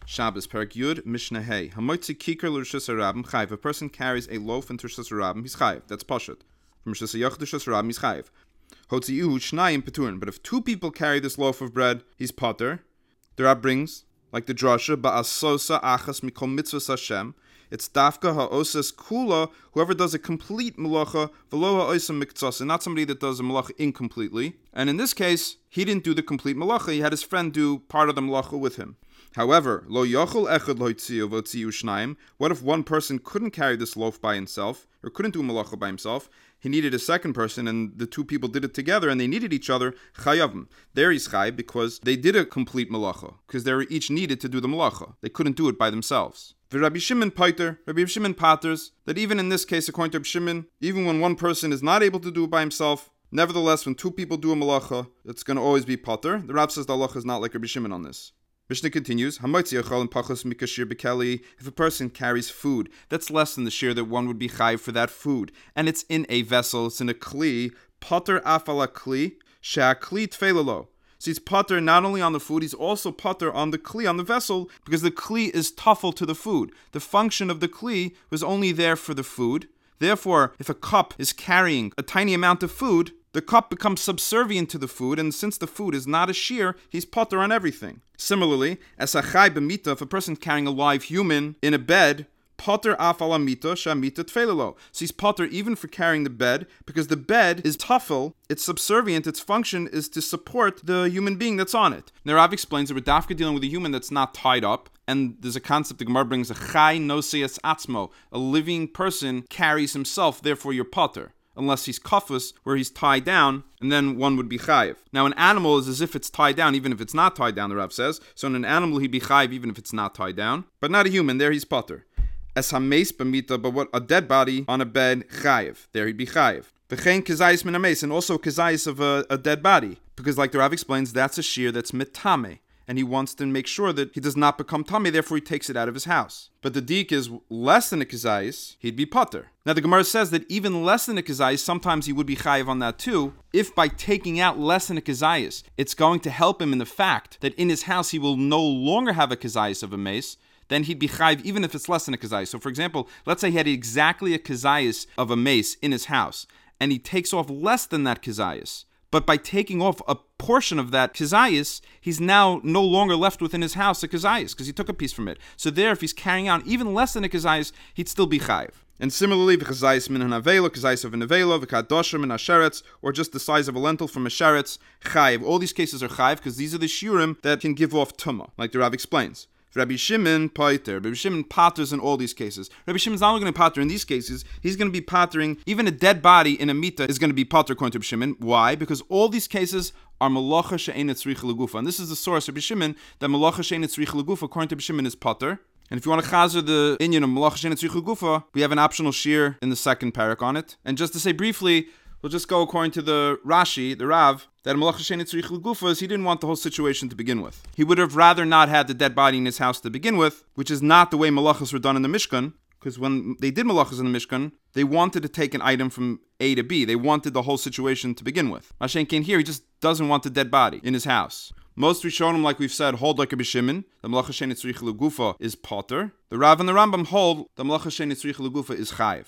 Shabbos, Perek Yud, Mishnah Hey. Hamoitzi kikar l'Rishus HaRabim chayiv. If a person carries a loaf into Rishus HaRabim, he's chayiv. That's pashut. From Rishus HaYachid to Rishus HaRabim, he's chayiv. Hotzi'uhu shnayim peturin. But if two people carry this loaf of bread, he's pater. The Rab brings, like the drasha, ba'asosa achas mikol mitzvahs Hashem. It's dafka ha'osas kula, whoever does a complete malacha, v'lo ha'osam miktsas, and not somebody that does a malacha incompletely. And in this case, he didn't do the complete malacha, he had his friend do part of the malacha with him. However, lo yochel echad lo hitziu v'tziu shnayim, what if one person couldn't carry this loaf by himself, or couldn't do malacha by himself, he needed a second person, and the two people did it together, and they needed each other, chayavim. There he's chayav, because they did a complete malacha, because they were each needed to do the malacha. They couldn't do it by themselves. The Rabbi Shimon pater, Rabbi Shimon paters, that even in this case, according to Rabbi Shimon, even when one person is not able to do it by himself, nevertheless, when two people do a malacha, it's going to always be pater. The Rab says the halacha is not like Rabbi Shimon on this. Mishnah continues, if a person carries food that's less than the share that one would be chayiv for that food, and it's in a vessel, it's in a kli, pater afala kli, she'akli tfeilalo. So he's pater not only on the food, he's also pater on the kli, on the vessel, because the kli is tuffle to the food. The function of the kli was only there for the food. Therefore, if a cup is carrying a tiny amount of food, the cup becomes subservient to the food, and since the food is not a shear, he's pater on everything. Similarly, as a chai b'mita, if a person carrying a live human in a bed, pater af ala mita shamita tfeilalo. So he's pater even for carrying the bed, because the bed is tuffle, it's subservient, its function is to support the human being that's on it. Now Rav explains that we're dafka dealing with a human that's not tied up, and there's a concept the Gemara brings, a chai noseas atzmo, a living person carries himself, therefore you're pater. Unless he's kafus, where he's tied down, and then one would be chayiv. Now, an animal is as if it's tied down, even if it's not tied down, the Rav says. So in an animal, he'd be chayiv, even if it's not tied down. But not a human, there he's pater. Es hameis b'mita, but what a dead body on a bed, chayiv. There he'd be chayiv. V'chein kezayis min hameis, and also kezayis of a dead body. Because like the Rav explains, that's a shear that's mitame. And he wants to make sure that he does not become tummy, therefore he takes it out of his house. But the dik is less than a kezayis, he'd be pater. Now the Gemara says that even less than a kezayis, sometimes he would be chayiv on that too, if by taking out less than a kezayis, it's going to help him in the fact that in his house he will no longer have a kezayis of a mace, then he'd be chayiv even if it's less than a kezayis. So for example, let's say he had exactly a kezayis of a mace in his house, and he takes off less than that kezayis. But by taking off a portion of that kezayis, he's now no longer left within his house a kezayis, because he took a piece from it. So there, if he's carrying out even less than a kezayis, he'd still be chayiv. And similarly, v'chazayis min hanavelo, kezayis of a nevelo, v'kadosher min hasheretz, or just the size of a lentil from a sheretz, chayiv. All these cases are chayiv, because these are the shiurim that can give off tumah, like the Rav explains. Rabbi Shimon pater. Rabbi Shimon paters in all these cases. Rabbi Shimon's not only going to pater in these cases, he's going to be patering, even a dead body in a mita is going to be pater according to Rabbi Shimon. Why? Because all these cases are malacha she'ein tzricha l'gufa. And this is the source of Rabbi Shimon, that malacha she'ein tzricha l'gufa, according to Rabbi Shimon, is pater. And if you want to chazer the inyan of malacha she'ein tzricha l'gufa, we have an optional shir in the second parak on it. And just to say briefly, we'll just go according to the Rashi, the Rav, that malacha she'ein tzricha l'gufa is he didn't want the whole situation to begin with. He would have rather not had the dead body in his house to begin with, which is not the way malachas were done in the Mishkan, because when they did malachas in the Mishkan, they wanted to take an item from A to B. They wanted the whole situation to begin with. Mashen came here, he just doesn't want the dead body in his house. Most Rishonim, like we've said, hold like a B'Shimon. The malacha she'ein tzricha l'gufa is pater. The Rav and the Rambam hold the malacha she'ein tzricha l'gufa is chayiv.